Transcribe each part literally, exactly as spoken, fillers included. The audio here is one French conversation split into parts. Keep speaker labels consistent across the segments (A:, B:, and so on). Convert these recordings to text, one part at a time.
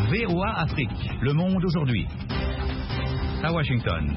A: V O A Afrique, Le Monde aujourd'hui. À Washington.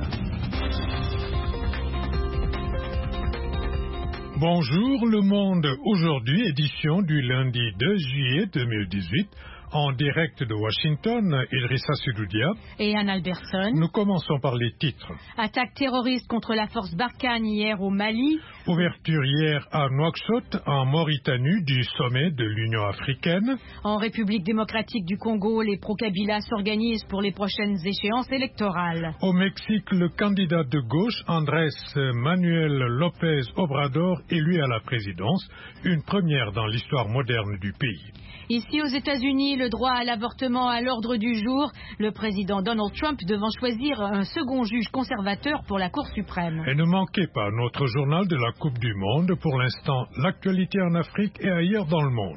B: Bonjour Le Monde aujourd'hui, édition du lundi deux juillet deux mille dix-huit. En direct de Washington, Idrissa Sidoudia
C: et Anne Alberson.
B: Nous commençons par les titres.
C: Attaque terroriste contre la force Barkhane hier au Mali.
B: Ouverture hier à Nouakchott, en Mauritanie, du sommet de l'Union africaine.
C: En République démocratique du Congo, les pro-Kabila s'organisent pour les prochaines échéances électorales.
B: Au Mexique, le candidat de gauche, Andrés Manuel López Obrador, élu à la présidence, une première dans l'histoire moderne du pays.
C: Ici aux États-Unis, le droit à l'avortement à l'ordre du jour, le président Donald Trump devant choisir un second juge conservateur pour la Cour suprême.
B: Et ne manquez pas notre journal de la Coupe du Monde, pour l'instant l'actualité en Afrique et ailleurs dans le monde.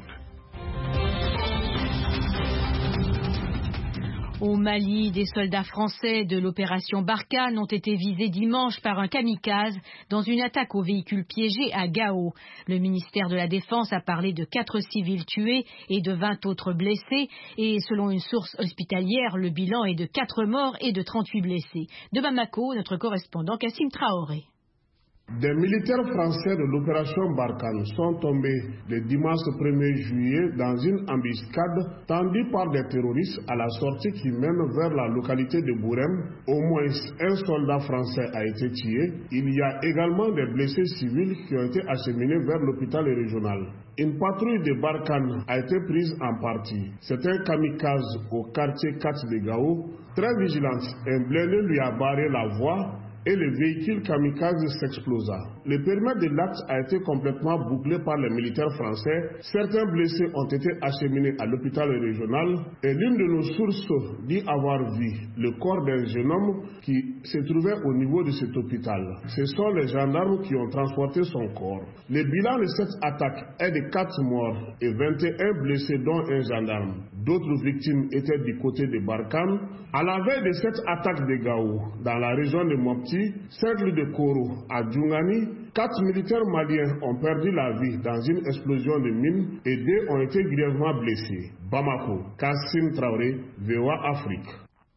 C: Au Mali, des soldats français de l'opération Barkhane ont été visés dimanche par un kamikaze dans une attaque au véhicule piégé à Gao. Le ministère de la Défense a parlé de quatre civils tués et de vingt autres blessés. Et selon une source hospitalière, le bilan est de quatre morts et de trente-huit blessés. De Bamako, notre correspondant Kassim Traoré.
D: Des militaires français de l'opération Barkhane sont tombés le dimanche premier juillet dans une embuscade tendue par des terroristes à la sortie qui mène vers la localité de Bourem. Au moins un soldat français a été tué. Il y a également des blessés civils qui ont été acheminés vers l'hôpital régional. Une patrouille de Barkhane a été prise en partie. C'est un kamikaze au quartier quatre de Gao. Très vigilante, un blindé lui a barré la voie et le véhicule kamikaze s'explosa. Le périmètre de l'acte a été complètement bouclé par les militaires français. Certains blessés ont été acheminés à l'hôpital régional et l'une de nos sources dit avoir vu le corps d'un jeune homme qui se trouvait au niveau de cet hôpital. Ce sont les gendarmes qui ont transporté son corps. Le bilan de cette attaque est de quatre morts et vingt et un blessés dont un gendarme. D'autres victimes étaient du côté de Barkhane. À la veille de cette attaque de Gao, dans la région de Mopti, cercle de Koro à Djoungani, quatre militaires maliens ont perdu la vie dans une explosion de mine et deux ont été grièvement blessés. Bamako, Kassim Traoré, V O A Afrique.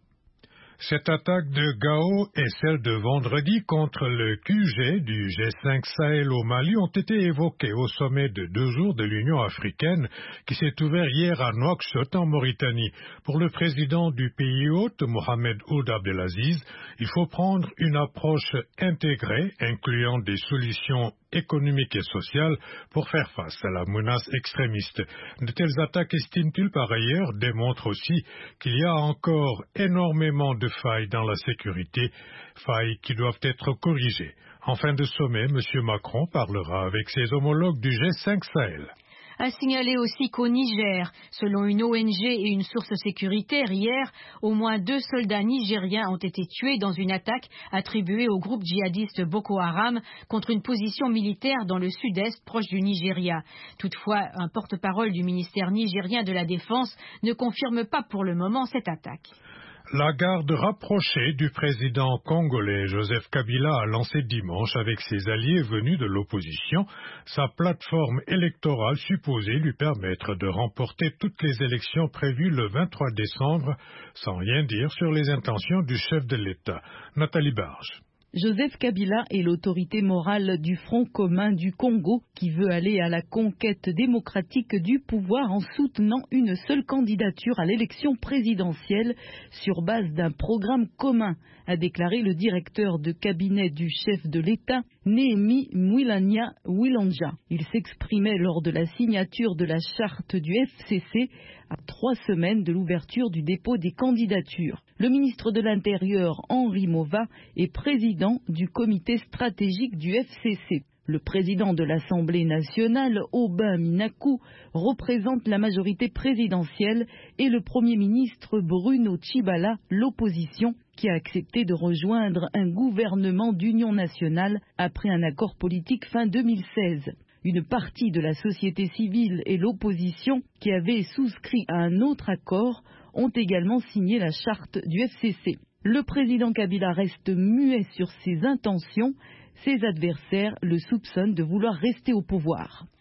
B: Cette attaque de Gao et celle de vendredi contre le Q G du G cinq Sahel au Mali ont été évoquées au sommet de deux jours de l'Union africaine qui s'est ouvert hier à Nouakchott en Mauritanie. Pour le président du pays hôte, Mohamed Ould Abdelaziz, il faut prendre une approche intégrée, incluant des solutions économiques et sociales pour faire face à la menace extrémiste. De telles attaques, estime-t-il par ailleurs, démontrent aussi qu'il y a encore énormément de failles dans la sécurité, failles qui doivent être corrigées. En fin de sommet, M. Macron parlera avec ses homologues du G cinq Sahel.
C: A signalé aussi qu'au Niger, selon une O N G et une source sécuritaire hier, au moins deux soldats nigériens ont été tués dans une attaque attribuée au groupe djihadiste Boko Haram contre une position militaire dans le sud-est proche du Nigeria. Toutefois, un porte-parole du ministère nigérien de la Défense ne confirme pas pour le moment cette attaque.
B: La garde rapprochée du président congolais Joseph Kabila a lancé dimanche avec ses alliés venus de l'opposition sa plateforme électorale supposée lui permettre de remporter toutes les élections prévues le vingt-trois décembre, sans rien dire sur les intentions du chef de l'État. Nathalie Barge.
E: Joseph Kabila est l'autorité morale du Front commun du Congo qui veut aller à la conquête démocratique du pouvoir en soutenant une seule candidature à l'élection présidentielle sur base d'un programme commun, a déclaré le directeur de cabinet du chef de l'État, Néhémie Mwilanya Wilanja. Il s'exprimait lors de la signature de la charte du F C C à trois semaines de l'ouverture du dépôt des candidatures. Le ministre de l'Intérieur, Henri Mova, est président du comité stratégique du F C C. Le président de l'Assemblée nationale, Aubin Minakou, représente la majorité présidentielle et le Premier ministre Bruno Tshibala, l'opposition, qui a accepté de rejoindre un gouvernement d'union nationale après un accord politique fin deux mille seize. Une partie de la société civile et l'opposition, qui avaient souscrit à un autre accord, ont également signé la charte du F C C. Le président Kabila reste muet sur ses intentions. Ses adversaires le soupçonnent de vouloir rester au pouvoir.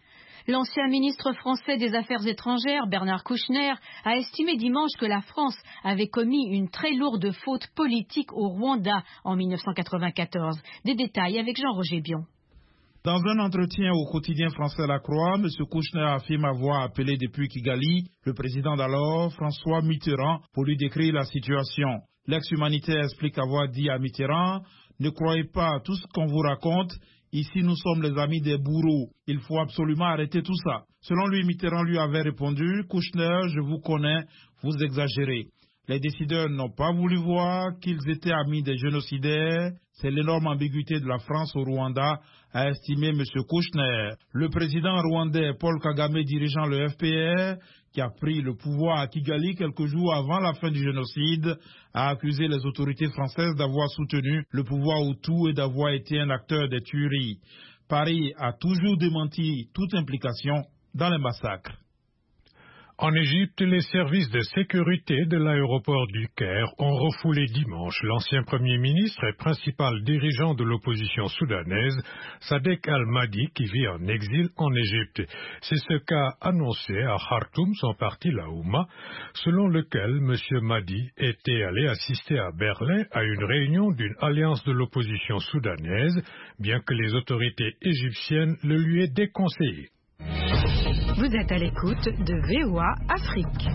C: L'ancien ministre français des Affaires étrangères, Bernard Kouchner, a estimé dimanche que la France avait commis une très lourde faute politique au Rwanda en mille neuf cent quatre-vingt-quatorze. Des détails avec Jean-Roger Bion.
F: Dans un entretien au quotidien français La Croix, M. Kouchner affirme avoir appelé depuis Kigali le président d'alors, François Mitterrand, pour lui décrire la situation. L'ex-humanitaire explique avoir dit à Mitterrand « Ne croyez pas à tout ce qu'on vous raconte, ici nous sommes les amis des bourreaux, il faut absolument arrêter tout ça ». Selon lui, Mitterrand lui avait répondu « Kouchner, je vous connais, vous exagérez ». Les décideurs n'ont pas voulu voir qu'ils étaient amis des génocidaires. C'est l'énorme ambiguïté de la France au Rwanda, a estimé M. Kouchner. Le président rwandais Paul Kagame, dirigeant le F P R, qui a pris le pouvoir à Kigali quelques jours avant la fin du génocide, a accusé les autorités françaises d'avoir soutenu le pouvoir Hutu et d'avoir été un acteur des tueries. Paris a toujours démenti toute implication dans les massacres.
B: En Égypte, les services de sécurité de l'aéroport du Caire ont refoulé dimanche l'ancien Premier ministre et principal dirigeant de l'opposition soudanaise, Sadek Al-Mahdi, qui vit en exil en Égypte. C'est ce qu'a annoncé à Khartoum son parti La Houma, selon lequel M. Mahdi était allé assister à Berlin à une réunion d'une alliance de l'opposition soudanaise, bien que les autorités égyptiennes le lui aient déconseillé.
C: Vous êtes à l'écoute de V O A Afrique.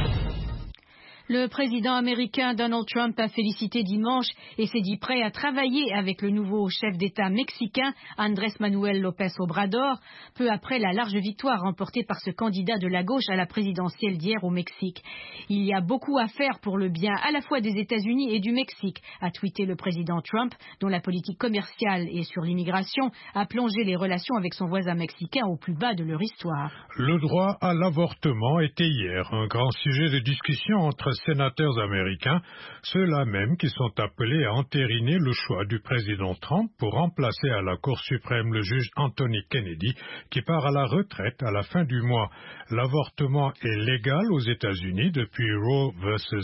C: Le président américain Donald Trump a félicité dimanche et s'est dit prêt à travailler avec le nouveau chef d'État mexicain Andrés Manuel López Obrador, peu après la large victoire remportée par ce candidat de la gauche à la présidentielle d'hier au Mexique. Il y a beaucoup à faire pour le bien à la fois des États-Unis et du Mexique, a tweeté le président Trump, dont la politique commerciale et sur l'immigration a plongé les relations avec son voisin mexicain au plus bas de leur histoire.
B: Le droit à l'avortement était hier un grand sujet de discussion entre sénateurs américains, ceux-là même qui sont appelés à entériner le choix du président Trump pour remplacer à la Cour suprême le juge Anthony Kennedy, qui part à la retraite à la fin du mois. L'avortement est légal aux États-Unis depuis Roe versus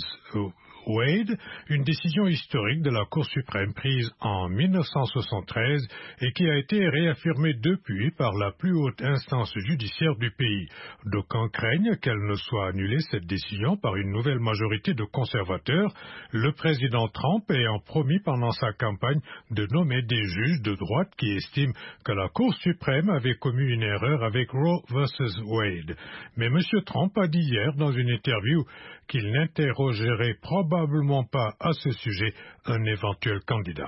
B: Wade, une décision historique de la Cour suprême prise en mille neuf cent soixante-treize et qui a été réaffirmée depuis par la plus haute instance judiciaire du pays. D'aucuns craignent qu'elle ne soit annulée, cette décision, par une nouvelle majorité de conservateurs, le président Trump ayant promis pendant sa campagne de nommer des juges de droite qui estiment que la Cour suprême avait commis une erreur avec Roe versus Wade. Mais M. Trump a dit hier dans une interview qu'il n'interrogerait probablement pas à ce sujet un éventuel candidat.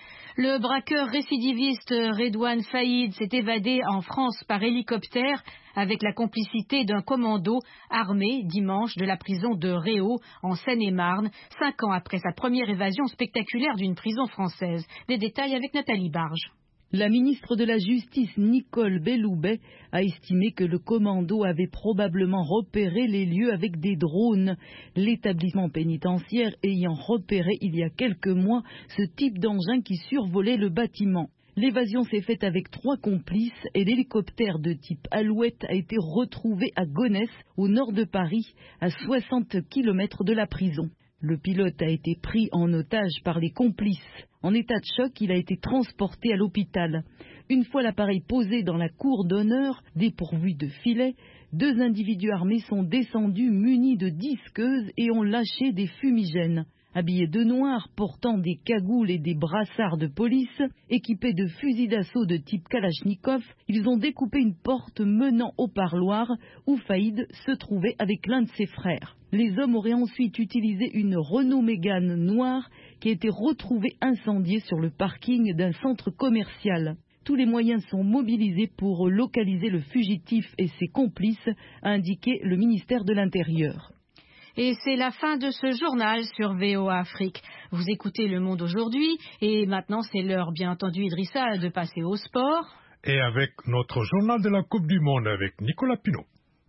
C: Le braqueur récidiviste Redouane Faïd s'est évadé en France par hélicoptère avec la complicité d'un commando armé dimanche de la prison de Réau en Seine-et-Marne, cinq ans après sa première évasion spectaculaire d'une prison française. Des détails avec Nathalie Barge.
E: La ministre de la Justice, Nicole Belloubet, a estimé que le commando avait probablement repéré les lieux avec des drones, l'établissement pénitentiaire ayant repéré il y a quelques mois ce type d'engin qui survolait le bâtiment. L'évasion s'est faite avec trois complices et l'hélicoptère de type Alouette a été retrouvé à Gonesse, au nord de Paris, à soixante kilomètres de la prison. Le pilote a été pris en otage par les complices. En état de choc, il a été transporté à l'hôpital. Une fois l'appareil posé dans la cour d'honneur, dépourvu de filet, deux individus armés sont descendus munis de disqueuses et ont lâché des fumigènes. Habillés de noir, portant des cagoules et des brassards de police, équipés de fusils d'assaut de type Kalachnikov, ils ont découpé une porte menant au parloir où Faïd se trouvait avec l'un de ses frères. Les hommes auraient ensuite utilisé une Renault Mégane noire qui a été retrouvée incendiée sur le parking d'un centre commercial. Tous les moyens sont mobilisés pour localiser le fugitif et ses complices, a indiqué le ministère de l'Intérieur.
C: Et c'est la fin de ce journal sur V O A Afrique. Vous écoutez Le Monde aujourd'hui et maintenant c'est l'heure, bien entendu, Idrissa, de passer au sport.
B: Et avec notre journal de la Coupe du Monde avec Nicolas Pinault.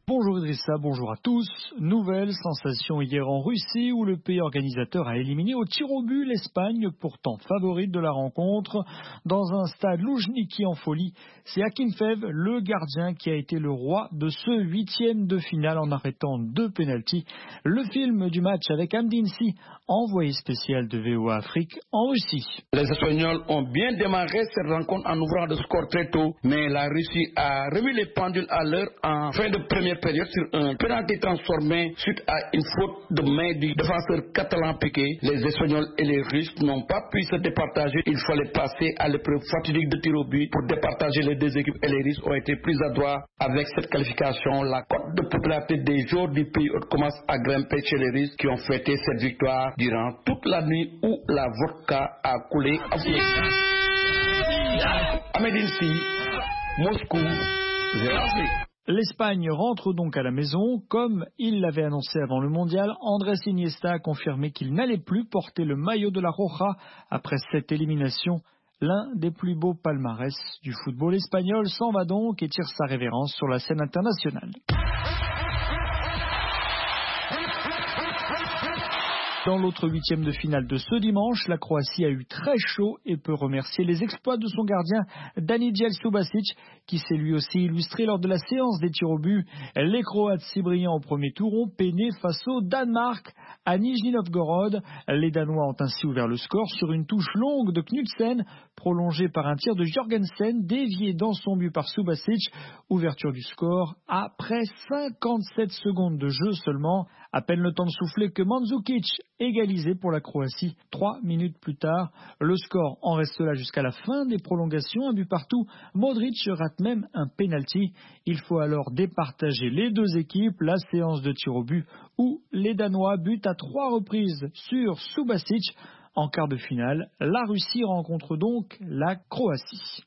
G: Bonjour Idrissa, bonjour à tous. Nouvelle sensation hier en Russie où le pays organisateur a éliminé au tir au but l'Espagne, pourtant favorite de la rencontre. Dans un stade Loujniki en folie, c'est Akinfev, le gardien, qui a été le roi de ce huitième de finale en arrêtant deux pénaltys. Le film du match avec Amdinsi, envoyé spécial de V O A Afrique en Russie.
H: Les Espagnols ont bien démarré cette rencontre en ouvrant le score très tôt, mais la Russie a remis les pendules à l'heure en fin de première période sur un penalty transformé suite à une faute de main du défenseur catalan Piqué. Les Espagnols et les Russes n'ont pas pu se départager. Il fallait passer à l'épreuve fatidique de tir au but pour départager les deux équipes et les Russes ont été plus adroits avec cette qualification. La cote de popularité des joueurs du pays commence à grimper chez les Russes qui ont fêté cette victoire durant toute la nuit où la vodka a coulé à flot. Amedinsi, Moscou, zéro.
G: L'Espagne rentre donc à la maison. Comme il l'avait annoncé avant le mondial, Andrés Iniesta a confirmé qu'il n'allait plus porter le maillot de la Roja après cette élimination. L'un des plus beaux palmarès du football espagnol s'en va donc et tire sa révérence sur la scène internationale. Dans l'autre huitième de finale de ce dimanche, la Croatie a eu très chaud et peut remercier les exploits de son gardien Danijel Subasic, qui s'est lui aussi illustré lors de la séance des tirs au but. Les Croates, si brillants au premier tour, ont peiné face au Danemark à Nijni Novgorod. Les Danois ont ainsi ouvert le score sur une touche longue de Knudsen, prolongée par un tir de Jorgensen, dévié dans son but par Subasic. Ouverture du score après cinquante-sept secondes de jeu seulement. À peine le temps de souffler que Mandzukic égalisé pour la Croatie. Trois minutes plus tard, le score en reste là jusqu'à la fin des prolongations. Un but partout. Modric rate même un penalty. Il faut alors départager les deux équipes. La séance de tir au but où les Danois butent à trois reprises sur Subasic. En quart de finale, la Russie rencontre donc la Croatie.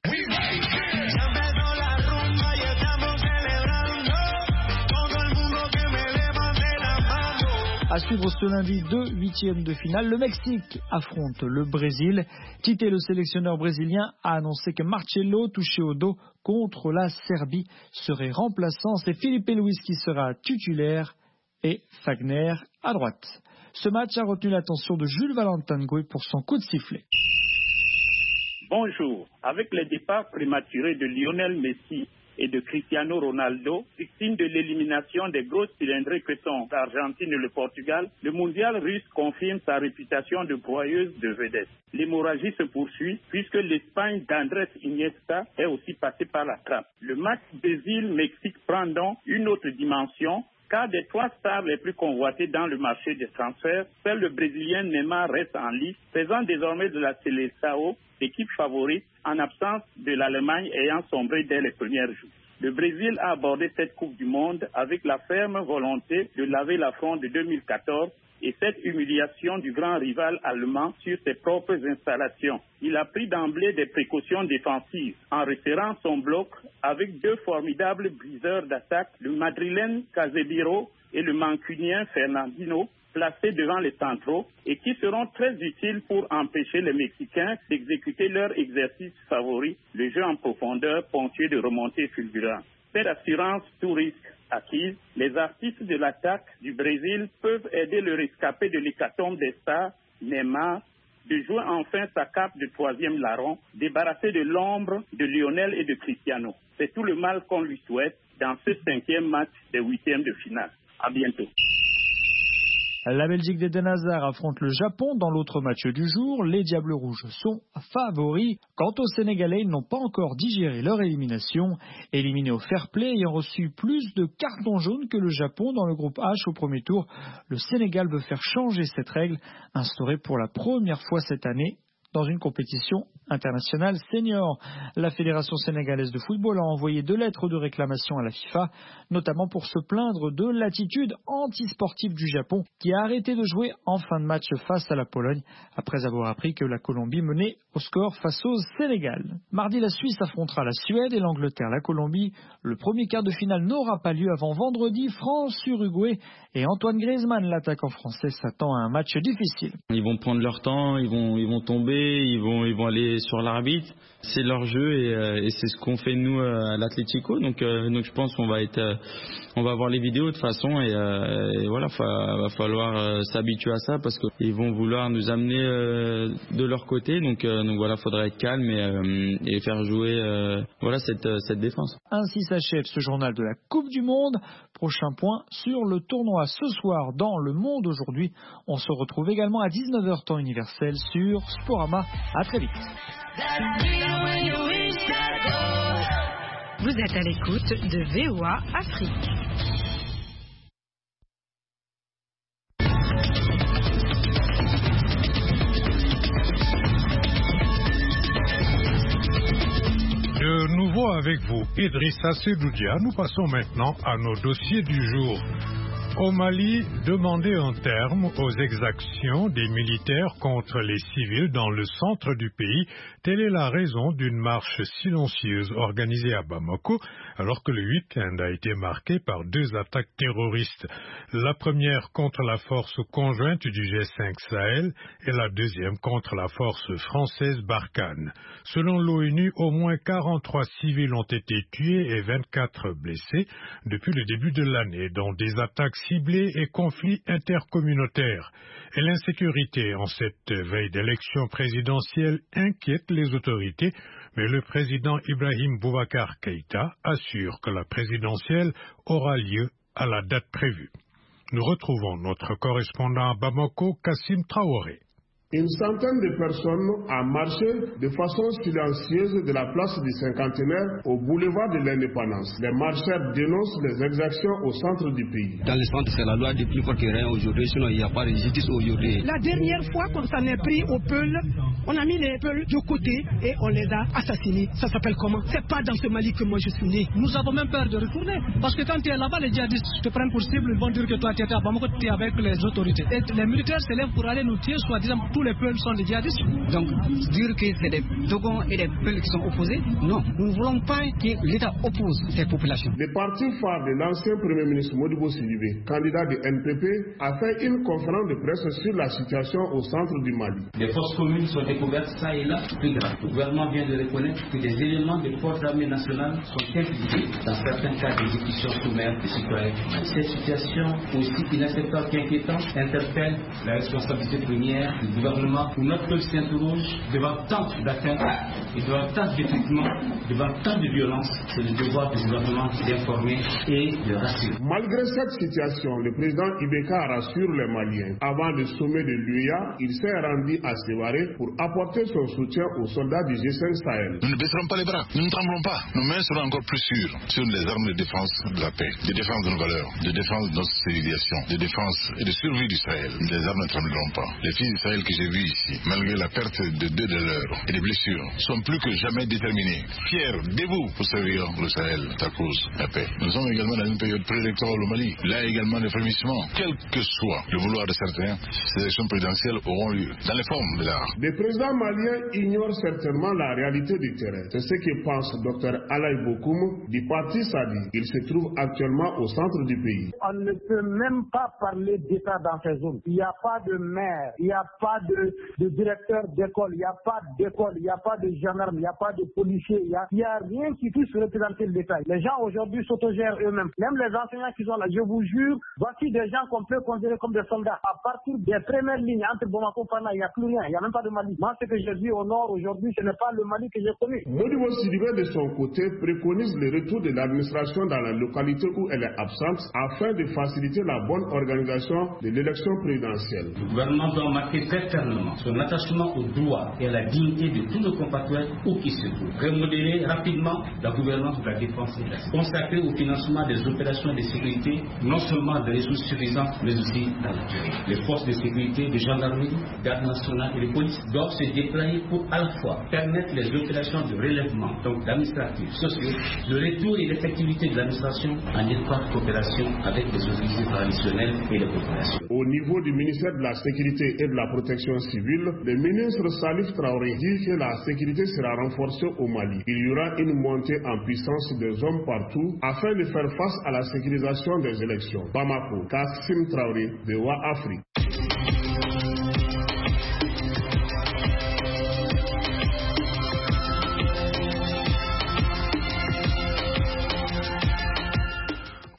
G: À suivre ce lundi, deux huitièmes de finale. Le Mexique affronte le Brésil. Tite, le sélectionneur brésilien, a annoncé que Marcelo, touché au dos contre la Serbie, serait remplaçant. C'est Felipe Luis qui sera titulaire et Fagner à droite. Ce match a retenu l'attention de Jules Valentin Gouy pour son coup de sifflet.
I: Bonjour. Avec le départ prématuré de Lionel Messi et de Cristiano Ronaldo, victime de l'élimination des grosses cylindrées que sont l'Argentine et le Portugal, le mondial russe confirme sa réputation de broyeuse de vedettes. L'hémorragie se poursuit puisque l'Espagne d'Andrés Iniesta est aussi passée par la trappe. Le match Brésil-Mexique prend donc une autre dimension, car des trois stars les plus convoitées dans le marché des transferts, seul le Brésilien Neymar reste en lice, faisant désormais de la Seleção équipe favorite en absence de l'Allemagne ayant sombré dès les premières jours. Le Brésil a abordé cette Coupe du Monde avec la ferme volonté de laver l'affront de deux mille quatorze et cette humiliation du grand rival allemand sur ses propres installations. Il a pris d'emblée des précautions défensives en resserrant son bloc avec deux formidables briseurs d'attaque, le madrilène Casemiro et le mancunien Fernandinho, placés devant les centraux et qui seront très utiles pour empêcher les Mexicains d'exécuter leur exercice favori, le jeu en profondeur ponctué de remontées fulgurantes. Cette assurance tout risque acquise, les artistes de l'attaque du Brésil peuvent aider le rescapé de l'hécatombe des stars, Neymar, de jouer enfin sa cape de troisième larron, débarrassé de l'ombre de Lionel et de Cristiano. C'est tout le mal qu'on lui souhaite dans ce cinquième match des huitièmes de finale. À bientôt.
G: La Belgique d'Eden Hazard affronte le Japon dans l'autre match du jour. Les Diables Rouges sont favoris. Quant aux Sénégalais, ils n'ont pas encore digéré leur élimination. Éliminés au fair play, ayant reçu plus de cartons jaunes que le Japon dans le groupe H au premier tour, le Sénégal veut faire changer cette règle, instaurée pour la première fois cette année dans une compétition internationale senior. La Fédération sénégalaise de football a envoyé deux lettres de réclamation à la FIFA, notamment pour se plaindre de l'attitude antisportive du Japon, qui a arrêté de jouer en fin de match face à la Pologne, après avoir appris que la Colombie menait au score face au Sénégal. Mardi, la Suisse affrontera la Suède et l'Angleterre la Colombie. Le premier quart de finale n'aura pas lieu avant vendredi, France-Uruguay, et Antoine Griezmann, l'attaquant français, s'attend à un match difficile.
J: Ils vont prendre leur temps, ils vont, ils vont tomber, ils vont, ils vont aller sur l'arbitre. C'est leur jeu et, euh, et c'est ce qu'on fait nous euh, à l'Atlético. Donc, euh, donc je pense qu'on va être, euh, on va voir les vidéos de toute façon et, euh, et voilà, il va falloir euh, s'habituer à ça parce qu'ils vont vouloir nous amener euh, de leur côté. Donc, euh, donc voilà, faudra être calme et, euh, et faire jouer euh, voilà cette, cette défense.
G: Ainsi s'achève ce journal de la Coupe du Monde. Prochain point sur le tournoi ce soir dans Le Monde aujourd'hui. On se retrouve également à dix-neuf heures temps universel sur Sporama. À très vite.
C: Vous êtes à l'écoute de V O A Afrique.
B: De nouveau avec vous, Idrissa Sedoudia. Nous passons maintenant à nos dossiers du jour. Au Mali, demander un terme aux exactions des militaires contre les civils dans le centre du pays, telle est la raison d'une marche silencieuse organisée à Bamako, alors que le week-end a été marqué par deux attaques terroristes. La première contre la force conjointe du G cinq Sahel et la deuxième contre la force française Barkhane. Selon l'ONU, au moins quarante-trois civils ont été tués et vingt-quatre blessés depuis le début de l'année, dont des attaques ciblés et conflits intercommunautaires. Et l'insécurité en cette veille d'élection présidentielle inquiète les autorités, mais le président Ibrahim Boubacar Keïta assure que la présidentielle aura lieu à la date prévue. Nous retrouvons notre correspondant à Bamako, Kassim Traoré.
D: Une centaine de personnes ont marché de façon silencieuse de la place du Cinquantenaire au boulevard de l'Indépendance. Les marcheurs dénoncent les exactions au centre du pays.
K: Dans le centre, c'est la loi de plus fort que rien aujourd'hui, sinon il n'y a pas de justice aujourd'hui.
L: La dernière fois qu'on s'en est pris aux Peuls, on a mis les Peuls de côté et on les a assassinés. Ça s'appelle comment? C'est pas dans ce Mali que moi je suis né. Nous avons même peur de retourner. Parce que quand tu es là-bas, les djihadistes te prennent pour cible, ils vont dire que toi tu es à Bamako, tu es avec les autorités. Et les militaires se lèvent pour aller nous tuer, soi-disant tous les peuples sont des djihadistes.
K: Donc, dire que c'est des Dogons et des peuples qui sont opposés, non. Nous ne voulons pas que l'État oppose ces populations.
D: Le parti phare de l'ancien Premier ministre Modibo Sidibé, candidat de N P P, a fait une conférence de presse sur la situation au centre du Mali.
M: Les forces communes sont découvertes ça et là, plus grave. Le gouvernement vient de reconnaître que des éléments des forces armées nationales sont impliqués dans certains cas d'exécution sommaire des citoyens. Cette situation aussi inacceptable qu'inquiétante interpelle la responsabilité première du gouvernement. Pour notre peuple s'interroge devant tant d'atteintes et devant tant d'épuisement, devant tant de violence, c'est le devoir du gouvernement d'informer et de rassurer.
D: Malgré cette situation, le président Ibeka rassure les Maliens. Avant le sommet de l'U E A, il s'est rendu à Sévaré pour apporter son soutien aux soldats du G cinq Sahel.
N: Nous ne baisserons pas les bras, nous ne tremblons pas. Nos mains seront encore plus sûres sur les armes de défense de la paix, de défense de nos valeurs, de défense de notre civilisation, de défense et de survie du Sahel. Les armes ne trembleront pas. Les filles du Sahel que j'ai vues ici, malgré la perte de deux de leurs et des blessures, sont plus que jamais déterminés, fiers, debout pour servir le Sahel, ta cause, la paix. Nous sommes également dans une période préélectorale au Mali. Là également des frémissements. Quel que soit le vouloir de certains, ces élections présidentielles auront lieu dans les formes de l'art.
D: Le président malien ignore certainement la réalité du terrain. C'est ce que pense Dr Alaï Bokoum du parti Sadi. Il se trouve actuellement au centre du pays.
O: On ne peut même pas parler d'État dans ces zones. Il n'y a pas de maire, il n'y a pas de de directeur d'école, il n'y a pas d'école, il n'y a pas de gendarme, il n'y a pas de policier, il n'y a, a rien qui puisse représenter l'État. Les gens aujourd'hui s'autogèrent eux-mêmes. Même les enseignants qui sont là, je vous jure, voici des gens qu'on peut considérer comme des soldats. À partir des premières lignes entre Bamako et Fana, il n'y a plus rien, il n'y a même pas de Mali. Moi, ce que je vis au nord aujourd'hui, ce n'est pas le Mali que j'ai connu.
D: Modibo Sidibé, de son côté, préconise le retour de l'administration dans la localité où elle est absente afin de faciliter la bonne organisation de l'élection présidentielle.
M: Le gouvernement doit marquer très fermement son attachement aux droits et à la dignité de tous nos compatriotes où qu'ils se trouvent. Remodeler rapidement la gouvernance de la défense et de la sécurité. Consacrer au financement des opérations de sécurité, non seulement des ressources suffisantes, mais aussi dans la durée. Les forces de sécurité, de gendarmerie, garde nationale et de police doivent se déployer pour à la fois permettre les opérations de relèvement, donc d'administratifs, sociaux, le retour et l'effectivité de l'administration en étroite coopération avec les autorités traditionnelles et les populations.
D: Au niveau du ministère de la Sécurité et de la Protection civile, le ministre Salif Traoré dit que la sécurité sera renforcée au Mali. Il y aura une montée en puissance des hommes partout afin de faire face à la sécurisation des élections. Bamako, Kassim Traoré, de W A Afrique.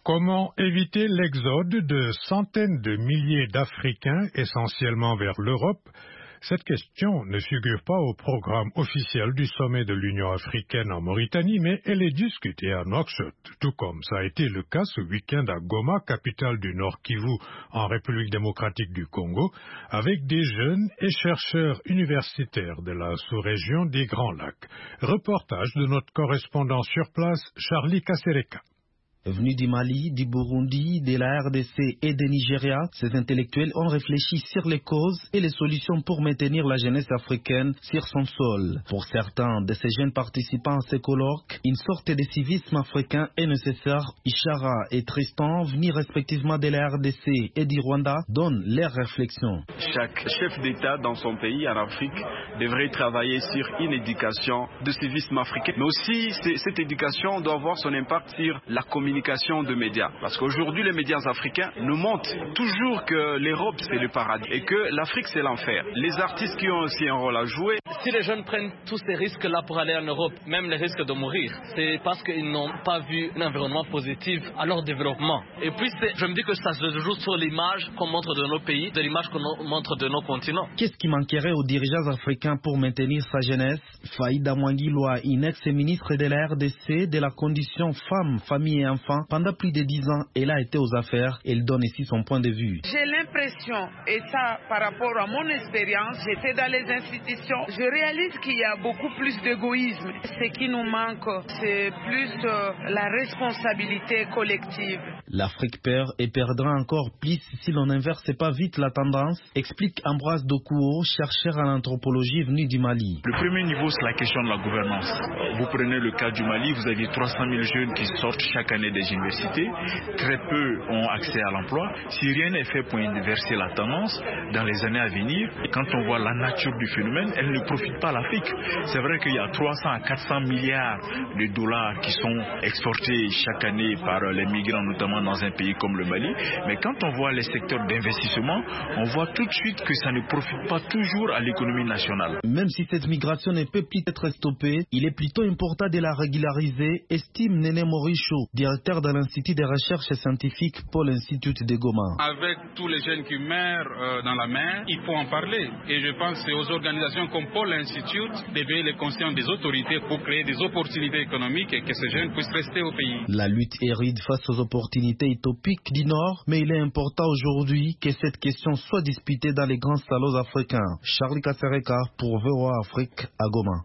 B: Comment éviter l'exode de centaines de milliers d'Africains, essentiellement vers l'Europe? Cette question ne figure pas au programme officiel du sommet de l'Union africaine en Mauritanie, mais elle est discutée à Nouakchott, tout comme ça a été le cas ce week-end à Goma, capitale du Nord Kivu, en République démocratique du Congo, avec des jeunes et chercheurs universitaires de la sous-région des Grands Lacs. Reportage de notre correspondant sur place, Charlie Kasereka.
P: Venus du Mali, du Burundi, de la R D C et du Nigeria, ces intellectuels ont réfléchi sur les causes et les solutions pour maintenir la jeunesse africaine sur son sol. Pour certains de ces jeunes participants à ces colloques, une sorte de civisme africain est nécessaire. Ishara et Tristan, venus respectivement de la R D C et du Rwanda, donnent leurs réflexions.
Q: Chaque chef d'État dans son pays en Afrique devrait travailler sur une éducation de civisme africain. Mais aussi, cette éducation doit avoir son impact sur la communication de médias. Parce qu'aujourd'hui, les médias africains nous montrent toujours que l'Europe, c'est le paradis et que l'Afrique, c'est l'enfer. Les artistes qui ont aussi un rôle à jouer.
R: Si les jeunes prennent tous ces risques-là pour aller en Europe, même les risques de mourir, c'est parce qu'ils n'ont pas vu un environnement positif à leur développement. Et puis, je me dis que ça se joue sur l'image qu'on montre de nos pays, de l'image qu'on montre de nos continents.
P: Qu'est-ce qui manquerait aux dirigeants africains pour maintenir sa jeunesse? Faïda Mwangiloa, une ex-ministre de la R D C, de la condition femme, famille et enfants. Pendant plus de dix ans, elle a été aux affaires. Elle donne ici son point de vue.
S: J'ai l'impression, et ça par rapport à mon expérience, j'étais dans les institutions, je réalise qu'il y a beaucoup plus d'égoïsme. Ce qui nous manque, c'est plus euh, la responsabilité collective.
P: L'Afrique perd et perdra encore plus si l'on n'inverse pas vite la tendance, explique Ambroise Dokuo, chercheur en anthropologie venu du Mali.
T: Le premier niveau, c'est la question de la gouvernance. Vous prenez le cas du Mali, vous avez trois cent mille jeunes qui sortent chaque année des universités. Très peu ont accès à l'emploi. Si rien n'est fait pour inverser la tendance dans les années à venir, et quand on voit la nature du phénomène, elle ne profite pas à l'Afrique. C'est vrai qu'il y a trois cents à quatre cents milliards de dollars qui sont exportés chaque année par les migrants, notamment dans un pays comme le Mali. Mais quand on voit les secteurs d'investissement, on voit tout de suite que ça ne profite pas toujours à l'économie nationale.
P: Même si cette migration ne peut plus être stoppée, il est plutôt important de la régulariser, estime Néné Moricho, directeur de l'Institut de recherche scientifique Paul Institute de Goma.
U: Avec tous les jeunes qui meurent euh, dans la mer, il faut en parler. Et je pense que c'est aux organisations comme Paul Institute d'éveiller les consciences des autorités pour créer des opportunités économiques et que ces jeunes puissent rester au pays.
P: La lutte est rude face aux opportunités utopiques du Nord, mais il est important aujourd'hui que cette question soit disputée dans les grands salons africains. Charlie Kasereka pour V O A Afrique à Goma.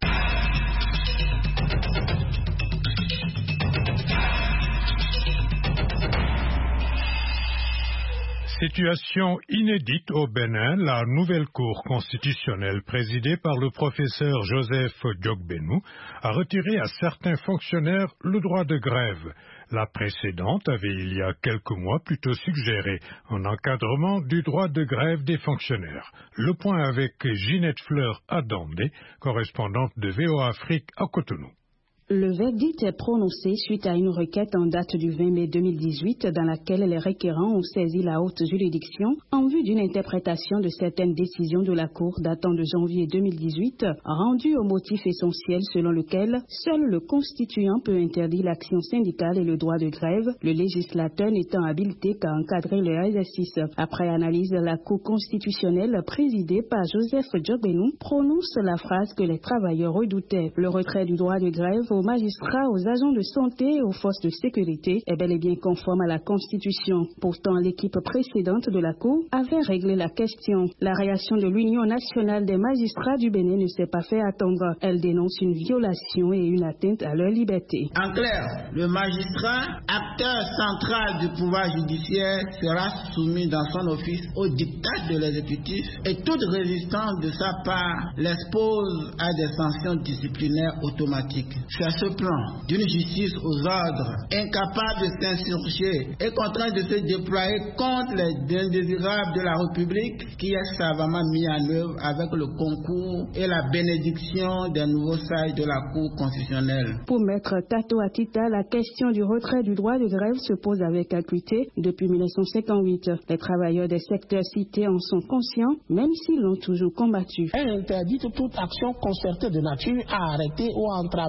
B: Situation inédite au Bénin, la nouvelle cour constitutionnelle présidée par le professeur Joseph Diogbenou a retiré à certains fonctionnaires le droit de grève. La précédente avait il y a quelques mois plutôt suggéré un encadrement du droit de grève des fonctionnaires. Le point avec Ginette Fleur Adandé, correspondante de V O A Afrique à Cotonou.
V: Le verdict est prononcé suite à une requête en date du vingt mai deux mille dix-huit dans laquelle les requérants ont saisi la haute juridiction en vue d'une interprétation de certaines décisions de la Cour datant de janvier deux mille dix-huit, rendues au motif essentiel selon lequel seul le constituant peut interdire l'action syndicale et le droit de grève, le législateur n'étant habilité qu'à encadrer leur exercice. Après analyse, la Cour constitutionnelle présidée par Joseph Diogbenou prononce la phrase que les travailleurs redoutaient. Le retrait du droit de grève aux magistrats, aux agents de santé et aux forces de sécurité est bel et bien conforme à la Constitution. Pourtant, l'équipe précédente de la Cour avait réglé la question. La réaction de l'Union nationale des magistrats du Bénin ne s'est pas fait attendre. Elle dénonce une violation et une atteinte à leur liberté.
W: En clair, le magistrat, acteur central du pouvoir judiciaire, sera soumis dans son office au diktat de l'exécutif et toute résistance de sa part l'expose à des sanctions disciplinaires automatiques. C'est à ce plan d'une justice aux ordres, incapable de s'insurger et contrainte de se déployer contre les indésirables de la République, qui est savamment mis en œuvre avec le concours et la bénédiction des nouveaux sages de la Cour constitutionnelle.
V: Pour Maître Tato Atita, la question du retrait du droit de grève se pose avec acuité depuis mille neuf cent cinquante-huit. Les travailleurs des secteurs cités en sont conscients, même s'ils l'ont toujours combattu.
L: Elle interdit toute action concertée de nature à arrêter ou à entraver les fonctionnaires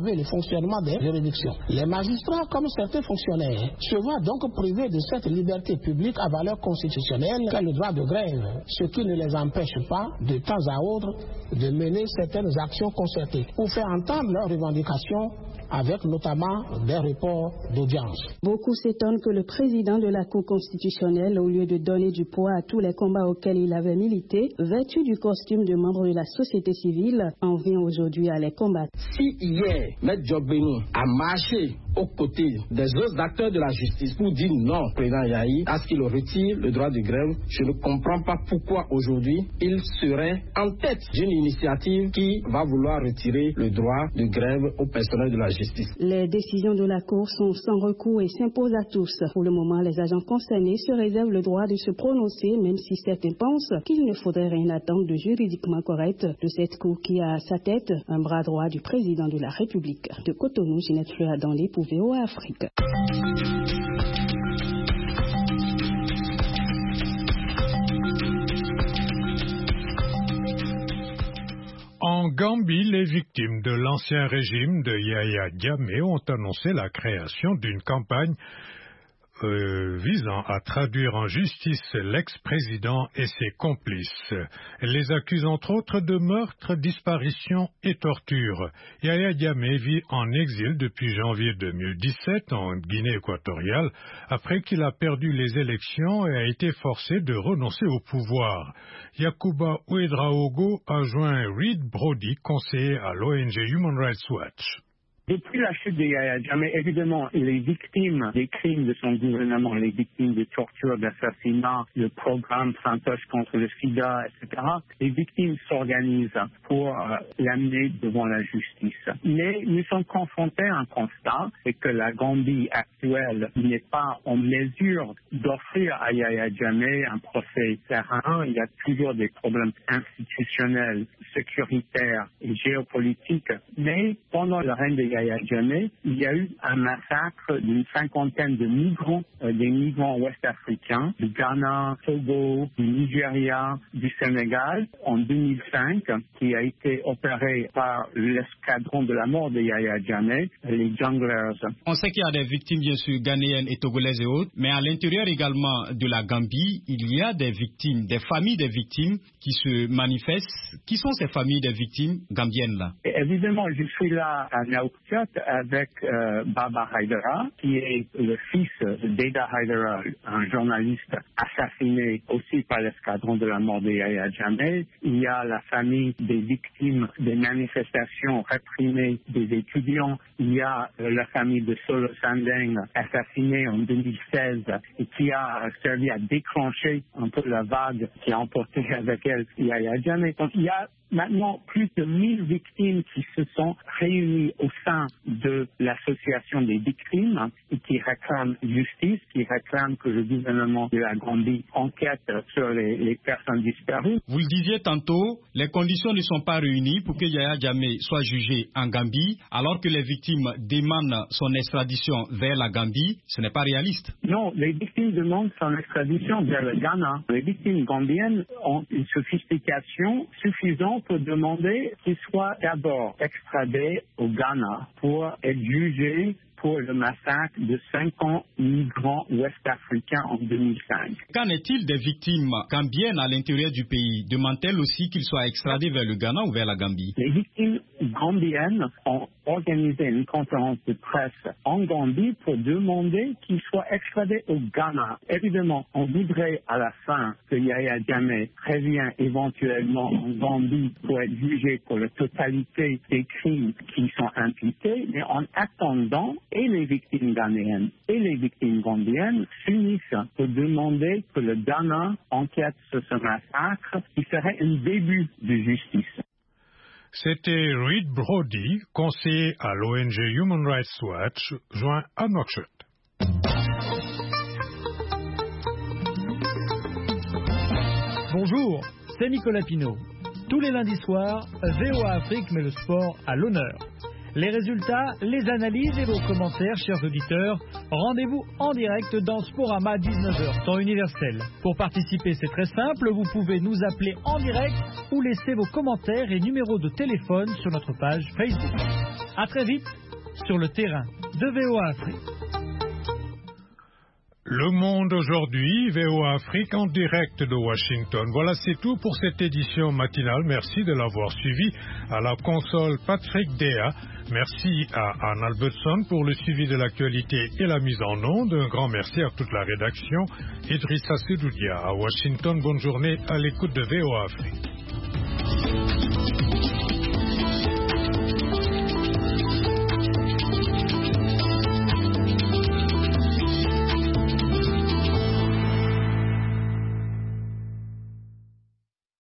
A: fonctionnement des juridictions. Les magistrats, comme certains fonctionnaires, se voient donc privés de cette liberté publique à valeur constitutionnelle qu'est le droit de grève, ce qui ne les empêche pas, de temps à autre, de mener certaines actions concertées pour faire entendre leurs revendications, avec notamment des reports d'audience.
V: Beaucoup s'étonnent que le président de la Cour constitutionnelle, au lieu de donner du poids à tous les combats auxquels il avait milité, vêtu du costume de membre de la société civile, en vient aujourd'hui à les combattre.
E: Si hier, M. Djogbeni a marché aux côtés des autres acteurs de la justice pour dire non au président Yahi à ce qu'il retire le droit de grève, je ne comprends pas pourquoi aujourd'hui il serait en tête d'une initiative qui va vouloir retirer le droit de grève au personnel de la justice.
V: Les décisions de la Cour sont sans recours et s'imposent à tous. Pour le moment, les agents concernés se réservent le droit de se prononcer, même si certains pensent qu'il ne faudrait rien attendre de juridiquement correct de cette Cour qui a à sa tête un bras droit du président de la République. De Cotonou, Ginette Fleur dans les pour V O A Afrique.
B: En Gambie, les victimes de l'ancien régime de Yahya Jammeh ont annoncé la création d'une campagne euh, visant à traduire en justice l'ex-président et ses complices. Elle les accuse entre autres de meurtre, disparition et torture. Yahya Jammeh vit en exil depuis janvier deux mille dix-sept en Guinée équatoriale après qu'il a perdu les élections et a été forcé de renoncer au pouvoir. Yacouba Ouedraogo a joint Reed Brody, conseiller à l'O N G Human Rights Watch.
F: Depuis la chute de Yahya Jammeh, évidemment, les victimes des crimes de son gouvernement, les victimes de torture, d'assassinat, le programme Fantoche contre le sida, et cetera, les victimes s'organisent pour euh, l'amener devant la justice. Mais nous sommes confrontés à un constat, c'est que la Gambie actuelle n'est pas en mesure d'offrir à Yahya Jammeh un procès serein. Il y a toujours des problèmes institutionnels, sécuritaires et géopolitiques. Mais pendant le règne de Yahya Jammeh, il y a eu un massacre d'une cinquantaine de migrants, euh, des migrants ouest-africains, du Ghana, Togo, du Nigeria, du Sénégal, en deux mille cinq, qui a été opéré par l'escadron de la mort de Yahya Jammeh, les Junglers.
X: On sait qu'il y a des victimes, bien sûr, ghanéennes et togolaises et autres, mais à l'intérieur également de la Gambie, il y a des victimes, des familles des victimes qui se manifestent. Qui sont ces familles des victimes gambiennes-là?
F: Évidemment, je suis là à Nouakchott avec euh, Baba Haidara, qui est le fils de Deda Haidara, un journaliste assassiné aussi par l'escadron de la mort de Yahya Jammeh. Il y a la famille des victimes des manifestations réprimées des étudiants. Il y a euh, la famille de Solo Sandeng, assassinée en deux mille seize, et qui a servi à déclencher un peu la vague qui a emporté avec elle Yahya Jammeh. Donc il y a maintenant plus de mille victimes qui se sont réunies au sein de l'association des victimes et qui réclament justice, qui réclament que le gouvernement de la Gambie enquête sur les, les personnes disparues.
X: Vous le disiez tantôt, les conditions ne sont pas réunies pour que Yahya Jammeh soit jugé en Gambie, alors que les victimes demandent son extradition vers la Gambie. Ce n'est pas réaliste.
F: Non, les victimes demandent son extradition vers le Ghana. Les victimes gambiennes ont une sophistication suffisante pour demander qu'il soit d'abord extradé au Ghana pour être jugé pour le massacre de cinquante migrants ouest-africains en deux mille cinq.
X: Qu'en est-il des victimes gambiennes à l'intérieur du pays? Demandent-elles aussi qu'ils soient extradés vers le Ghana ou vers la Gambie?
F: Les victimes gambiennes ont organisé une conférence de presse en Gambie pour demander qu'ils soient extradés au Ghana. Évidemment, on voudrait à la fin que Yahya Jammeh revienne éventuellement en Gambie pour être jugé pour la totalité des crimes qui sont impliqués, mais en attendant, et les victimes ghanéennes et les victimes gambiennes s'unissent pour demander que le Ghana enquête sur ce massacre qui serait un début de justice.
B: C'était Reed Brody, conseiller à l'O N G Human Rights Watch, joint à Nouakchott.
G: Bonjour, c'est Nicolas Pinault. Tous les lundis soirs, V O A Afrique met le sport à l'honneur. Les résultats, les analyses et vos commentaires, chers auditeurs, rendez-vous en direct dans Sporama dix-neuf heures, temps universel. Pour participer, c'est très simple, vous pouvez nous appeler en direct ou laisser vos commentaires et numéros de téléphone sur notre page Facebook. À très vite sur le terrain de V O A Afrique.
B: Le Monde aujourd'hui, V O A Afrique en direct de Washington. Voilà, c'est tout pour cette édition matinale. Merci de l'avoir suivi. À la console, Patrick Dea. Merci à Anne Albertson pour le suivi de l'actualité et la mise en onde. Un grand merci à toute la rédaction. Idrissa Sedoudia à Washington. Bonne journée à l'écoute de V O A Afrique.